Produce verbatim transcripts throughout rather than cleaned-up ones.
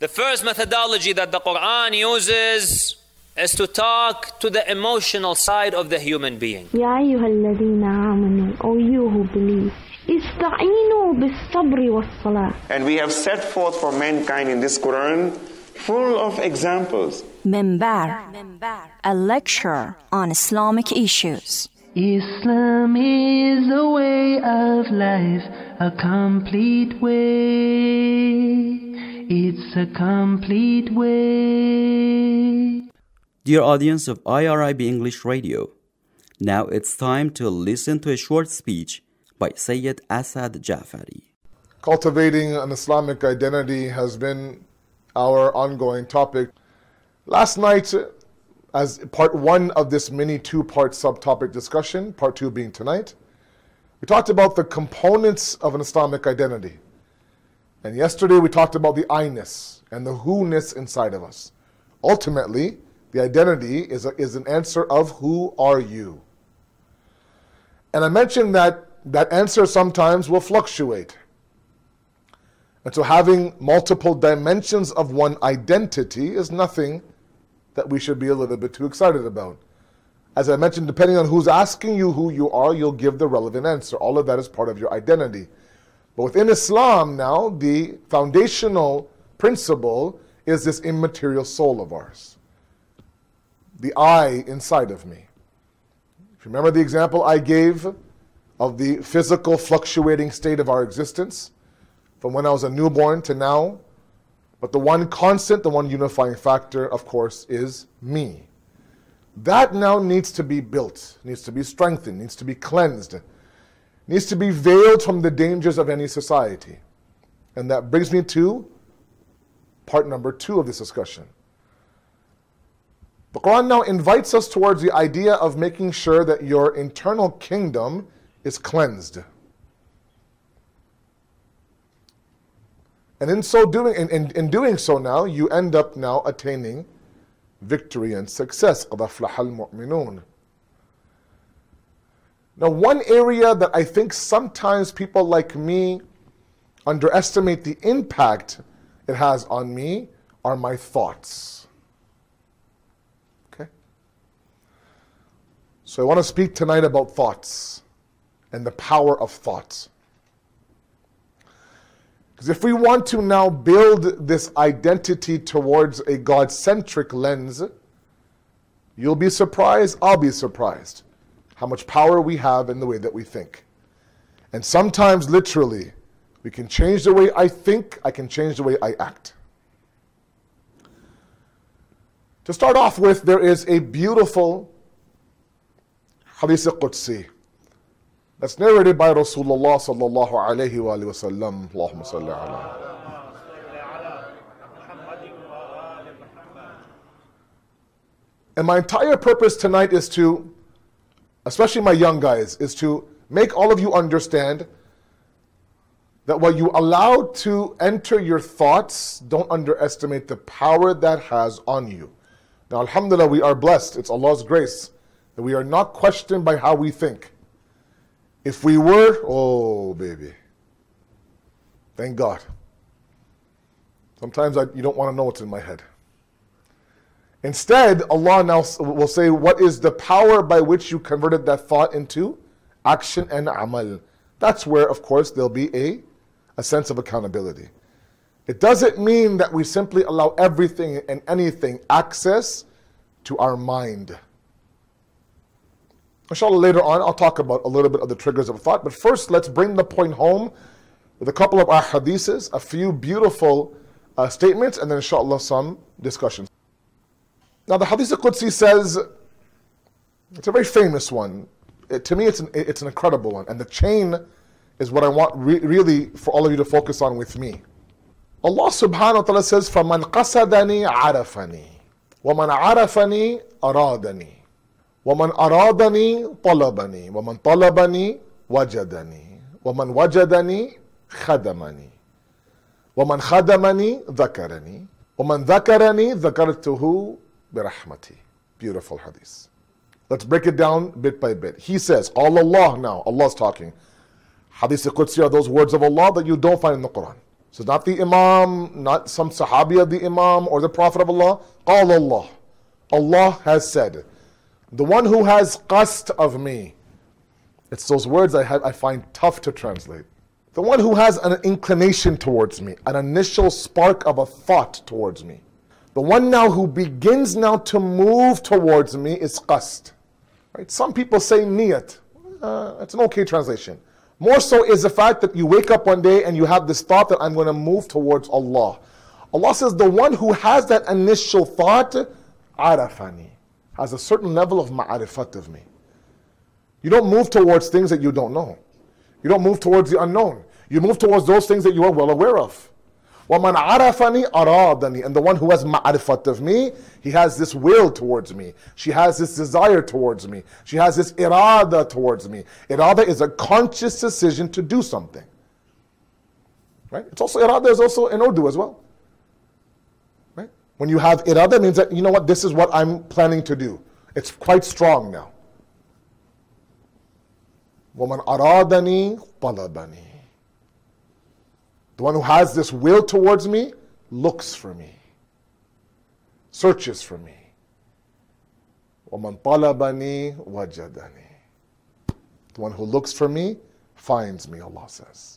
The first methodology that the Quran uses is to talk to the emotional side of the human being. يا أيها الذين آمنوا, O you who believe, استعينوا بالصبر والصلاة. And we have set forth for mankind in this Quran full of examples. Minbar, a lecture on Islamic issues. Islam is a way of life, a complete way. It's a complete way. Dear audience of I R I B English Radio, now it's time to listen to a short speech by Sayyid Asad Jafari. Cultivating an Islamic identity has been our ongoing topic. Last night, as part one of this mini two-part subtopic discussion, part two being tonight, we talked about the components of an Islamic identity. And yesterday we talked about the I-ness and the who-ness inside of us. Ultimately, the identity is, a, is an answer of who are you. And I mentioned that that answer sometimes will fluctuate. And so having multiple dimensions of one identity is nothing that we should be a little bit too excited about. As I mentioned, depending on who's asking you who you are, you'll give the relevant answer. All of that is part of your identity. But within Islam now, the foundational principle is this immaterial soul of ours. The I inside of me. If you remember the example I gave of the physical fluctuating state of our existence, from when I was a newborn to now, but the one constant, the one unifying factor, of course, is me. That now needs to be built, needs to be strengthened, needs to be cleansed, needs to be veiled from the dangers of any society. And that brings me to part number two of this discussion. The Quran now invites us towards the idea of making sure that your internal kingdom is cleansed. And in so doing, in, in, in doing so now, you end up now attaining victory and success. قَدْ أَفْلَحَ الْمُؤْمِنُونَ. Now, one area that I think sometimes people like me underestimate the impact it has on me are my thoughts. Okay? So I want to speak tonight about thoughts and the power of thoughts. Because if we want to now build this identity towards a God-centric lens, you'll be surprised, I'll be surprised, how much power we have in the way that we think. And sometimes, literally, we can change the way I think, I can change the way I act. To start off with, there is a beautiful Hadith Qudsi that's narrated by Rasulullah sallallahu alayhi wa sallam. Allahumma salli ala. And my entire purpose tonight is to, especially my young guys, is to make all of you understand that what you allow to enter your thoughts, don't underestimate the power that has on you. Now, alhamdulillah, we are blessed. It's Allah's grace that we are not questioned by how we think. If we were, oh baby, thank God. Sometimes I, you don't want to know what's in my head. Instead, Allah now will say, what is the power by which you converted that thought into action and amal? That's where, of course, there'll be a, a sense of accountability. It doesn't mean that we simply allow everything and anything access to our mind. Inshallah, later on, I'll talk about a little bit of the triggers of thought. But first, let's bring the point home with a couple of our hadiths, a few beautiful uh, statements, and then inshallah some discussions. Now, the Hadith Qudsi says, it's a very famous one. It, to me, it's an, it's an incredible one. And the chain is what I want re- really for all of you to focus on with me. Allah subhanahu wa ta'ala says, فَمَنْ قَصَدَنِي عَرَفَنِي وَمَنْ عَرَفَنِي أَرَادَنِي وَمَنْ أَرَادَنِي طَلَبَنِي وَمَنْ طَلَبَنِي وَجَدَنِي وَمَنْ وَجَدَنِي خَدَمَنِي وَمَنْ خَدَمَنِي ذَكَرَنِي وَمَنْ ذَكَرَنِي ذَكَرْتُهُ بِرَحْمَتِي. Beautiful hadith. Let's break it down bit by bit. He says, Allah now, Allah's talking. Hadith Qudsi are those words of Allah that you don't find in the Quran. So not the Imam, not some Sahabi of the Imam or the Prophet of Allah. قال Allah. Allah has said, the one who has qasd of me. It's those words I, have, I find tough to translate. The one who has an inclination towards me, an initial spark of a thought towards me. The one now who begins now to move towards me is qasd. Right? Some people say niyat. Uh, it's an okay translation. More so is the fact that you wake up one day and you have this thought that I'm going to move towards Allah. Allah says the one who has that initial thought, arafani, has a certain level of ma'arifat of me. You don't move towards things that you don't know. You don't move towards the unknown. You move towards those things that you are well aware of. وَمَنْ عَرَفَنِي أَرَادَنِي. And the one who has ma'arifat of me, he has this will towards me. She has this desire towards me. She has this irada towards me. Irada is a conscious decision to do something. Right? It's also, irada is also in Urdu as well. Right? When you have irada, it means that, you know what, this is what I'm planning to do. It's quite strong now. وَمَنْ أَرَادَنِي طَلَبَنِي. The one who has this will towards me looks for me, searches for me. وَمَنْ طَلَبَنِي وَجَدَنِي. The one who looks for me finds me, Allah says.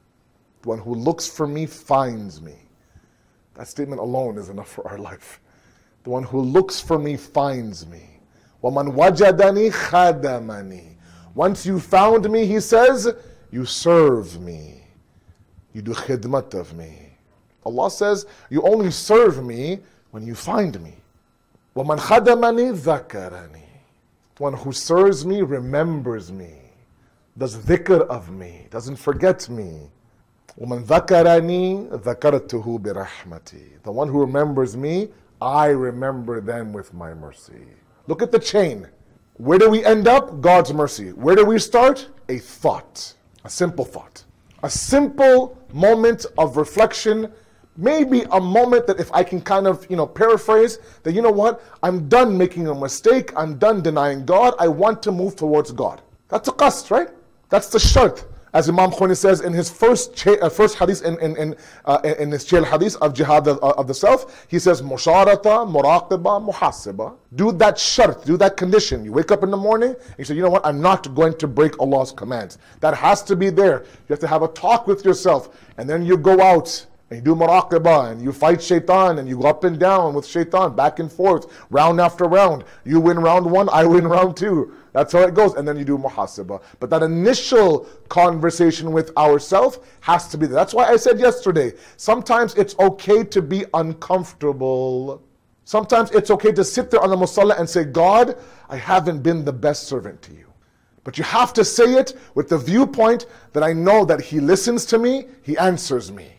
The one who looks for me finds me. That statement alone is enough for our life. The one who looks for me finds me. وَمَنْ وَجَدَنِي خَدَمَنِي. Once you found me, he says, you serve me. You do khidmat of me. Allah says, you only serve me when you find me. وَمَنْ خَدَمَنِي ذَكَرَنِي. One who serves me remembers me, does dhikr of me, doesn't forget me. وَمَنْ ذَكَرَنِي ذَكَرْتُهُ بِرَحْمَتِي. The one who remembers me, I remember them with my mercy. Look at the chain. Where do we end up? God's mercy. Where do we start? A thought. A simple thought. A simple moment of reflection. Maybe a moment that if I can kind of, you know, paraphrase, that you know what? I'm done making a mistake. I'm done denying God. I want to move towards God. That's a qasd, right? That's the shart. As Imam Khomeini says in his first cha- uh, first hadith, in in in, uh, in his chain hadith of jihad of, uh, of the self, he says, Musharata, muraqiba, muhasiba. Do that shart, do that condition. You wake up in the morning, and you say, you know what, I'm not going to break Allah's commands. That has to be there. You have to have a talk with yourself, and then you go out, and you do muraqabah, and you fight shaitan, and you go up and down with shaitan, back and forth, round after round. You win round one, I win round two. That's how it goes. And then you do muhasabah. But that initial conversation with ourselves has to be there. That's why I said yesterday, sometimes it's okay to be uncomfortable. Sometimes it's okay to sit there on the musalla and say, God, I haven't been the best servant to you. But you have to say it with the viewpoint that I know that He listens to me, He answers me.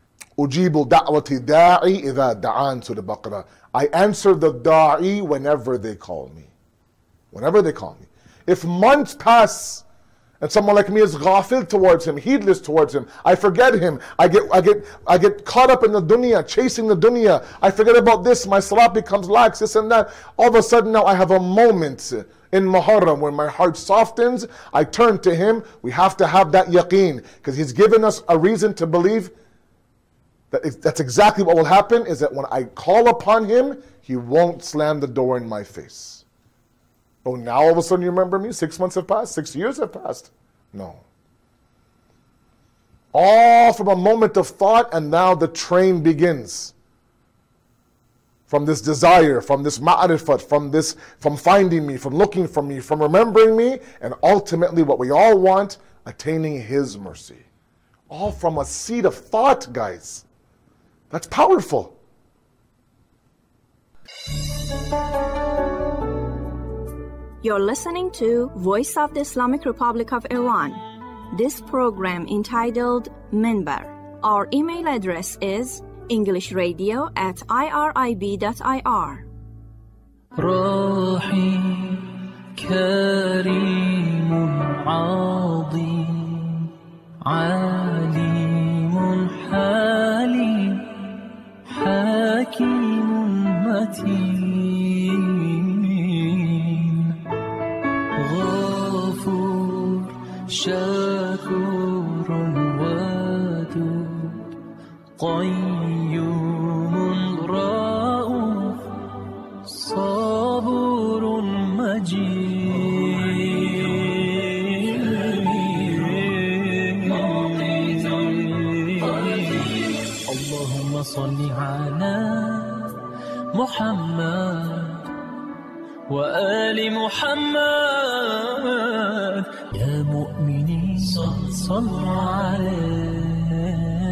Ujibu da'wati da'i idha da'an to the Baqarah. I answer the da'i whenever they call me. Whenever they call me. If months pass and someone like me is ghafil towards him, heedless towards him, I forget him, I get I get I get caught up in the dunya, chasing the dunya, I forget about this, my salat becomes lax, this and that. All of a sudden now I have a moment in Muharram when my heart softens, I turn to him. We have to have that yaqeen, because he's given us a reason to believe that it's, that's exactly what will happen, is that when I call upon him, he won't slam the door in my face. Oh, now all of a sudden you remember me? Six months have passed, six years have passed. No. All from a moment of thought, and now the train begins. From this desire, from this ma'arifat, from this, from finding me, from looking for me, from remembering me, and ultimately what we all want, attaining His mercy. All from a seed of thought, guys. That's powerful. You're listening to Voice of the Islamic Republic of Iran. This program entitled Minbar. Our email address is englishradio at irib dot i r. روحي كريم عظيم عليم حليم حكيم متين غفور شكور ودود محمد وآل محمد. يا مؤمنين صلوا عليه